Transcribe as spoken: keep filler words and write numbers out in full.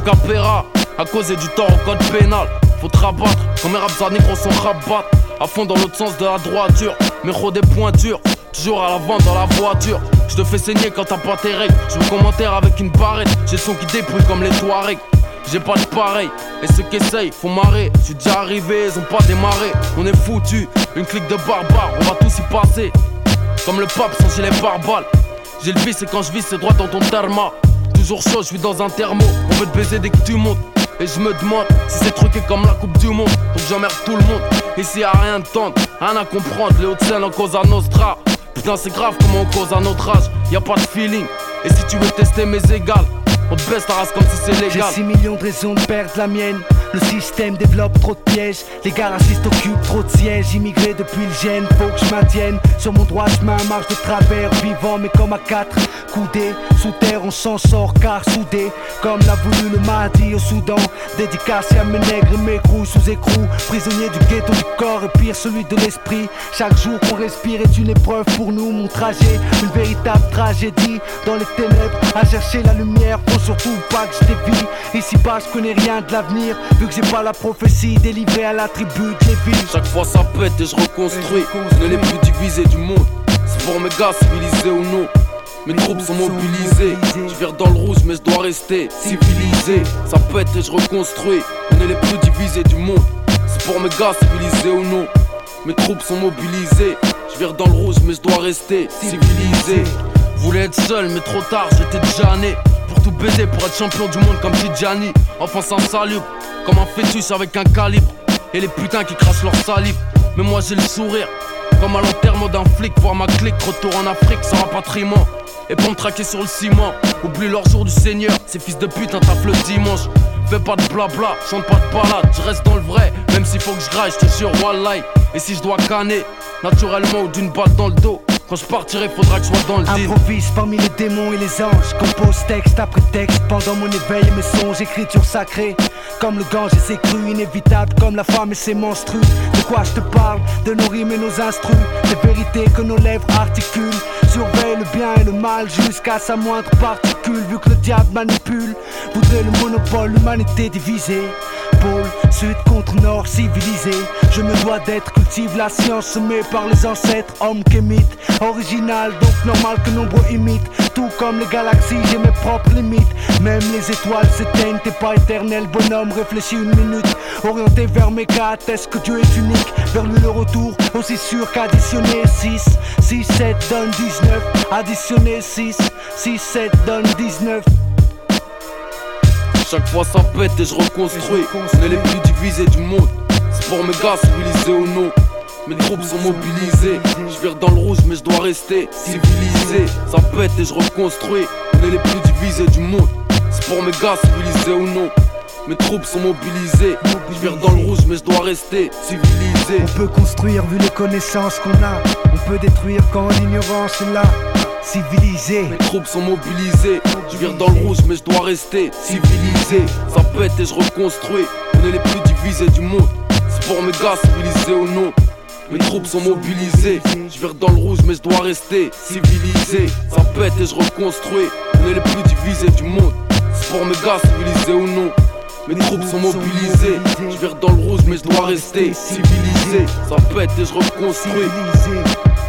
capéra, à causer du tort au code pénal. Faut te rabattre, quand mes raps à négro sont rabattent. À fond dans l'autre sens de la droiture, méro des pointures, toujours à l'avant dans la voiture. Je te fais saigner quand t'as pas tes règles. Je veux commentaire avec une barrette, j'ai le son qui débrouille comme les Touaregs. J'ai pas de pareil, et ceux qui essayent, faut marrer. J'suis déjà arrivé, ils ont pas démarré. On est foutus, une clique de barbares, on va tous y passer. Comme le pape sans gilet pare-balles. J'ai le vice et quand je vis c'est droit dans ton therma. Toujours chaud, je suis dans un thermo. On veut te baiser dès que tu montes. Et je me demande si c'est truqué comme la coupe du monde. Donc j'emmerde tout le monde. Ici y'a rien de tendre, rien à comprendre. Les Hauts-de-Seine en cause à Nostra. Putain c'est grave comment on cause à notre âge. Y'a pas de feeling. Et si tu veux tester mes égales, on te baisse ta race comme si c'est légal. J'ai six millions de raisons de perdre la mienne. Le système développe trop de pièges. Les gars racistes occupent trop de sièges. Immigré depuis le gène, faut que je maintienne sur mon droit chemin, marche de travers. Vivant mais comme à quatre, coudés sous terre, on s'en sort car soudés. Comme l'a voulu le Mahdi au Soudan. Dédicace à mes nègres et mes crews sous écrou. Prisonniers du ghetto du corps et pire celui de l'esprit. Chaque jour qu'on respire est une épreuve pour nous. Mon trajet, une véritable tragédie. Dans les ténèbres, à chercher la lumière. Faut surtout pas que je dévie. Ici bas je connais rien de l'avenir. Vu que j'ai pas la prophétie délivrée à la tribu de Lévi. Chaque fois ça pète et je reconstruis. On est les plus divisés du monde. C'est pour mes gars civilisés ou non. Mes troupes sont mobilisées. Je vire dans le rouge mais je dois rester civilisé. Ça pète et je reconstruis. On est les plus divisés du monde. C'est pour mes gars civilisés ou non. Mes troupes sont mobilisées. Je vire dans le rouge mais je dois rester civilisé. Voulais être seul mais trop tard j'étais déjà né. Pour tout baiser, pour être champion du monde comme Tidjani. Enfin sans salut, comme un fœtus avec un calibre. Et les putains qui crachent leur salive. Mais moi j'ai le sourire, comme à l'enterrement d'un flic. Voir ma clique, retour en Afrique sans rapatriement. Et pour me traquer sur le ciment, oublie leur jour du Seigneur. Ces fils de pute, un taf le dimanche. Fais pas de blabla, chante pas de balade. Je reste dans le vrai, même s'il faut que je graille, je te jure, wallahi. Et si je dois canner, naturellement ou d'une balle dans le dos. Quand je partirai, faudra que je sois dans le deal. Improvise parmi les démons et les anges. Compose texte après texte pendant mon éveil et mes songes. Écriture sacrée comme le gange et ses crues. Inévitable comme la femme et ses menstrues. De quoi je te parle? De nos rimes et nos instrus. Des vérités que nos lèvres articulent. Surveille le bien et le mal jusqu'à sa moindre particule. Vu que le diable manipule, voudrait le monopole, l'humanité divisée. Pôle, sud contre nord, civilisé. Je me dois d'être, cultive la science semée par les ancêtres. Homme qu'émite, original, donc normal que nombreux imitent. Tout comme les galaxies, j'ai mes propres limites. Même les étoiles s'éteignent, t'es pas éternel, bonhomme, réfléchis une minute. Orienté vers mes cas, atteste que Dieu est unique. Vers lui le retour, aussi sûr qu'additionner six. six, sept donne dix-neuf. Additionner six, six, sept donne dix-neuf. Chaque fois ça pète et je reconstruis. On est les plus divisés du monde. C'est pour mes gars civilisés ou non. Mes troupes sont mobilisées. Je vire dans le rouge mais je dois rester civilisé. Ça pète et je reconstruis. On est les plus divisés du monde. C'est pour mes gars civilisés ou non. Mes troupes sont mobilisées. Je vire dans le rouge mais je dois rester civilisé. On peut construire vu les connaissances qu'on a. On peut détruire quand l'ignorance est là. Civilisé. Mes troupes sont mobilisées. Je vire dans le rouge mais je dois rester civilisé. Ça pète et je reconstruis. On est les plus divisés du monde. C'est pour mes gars civilisés ou non. Mes troupes sont mobilisées. Je vire dans le rouge mais je dois rester civilisé. Ça pète et je reconstruis. On est les plus divisés du monde. C'est pour mes gars civilisés ou non. Mes troupes sont mobilisées. Je vire dans le rouge mais je dois rester civilisé. Ça pète et je reconstruis.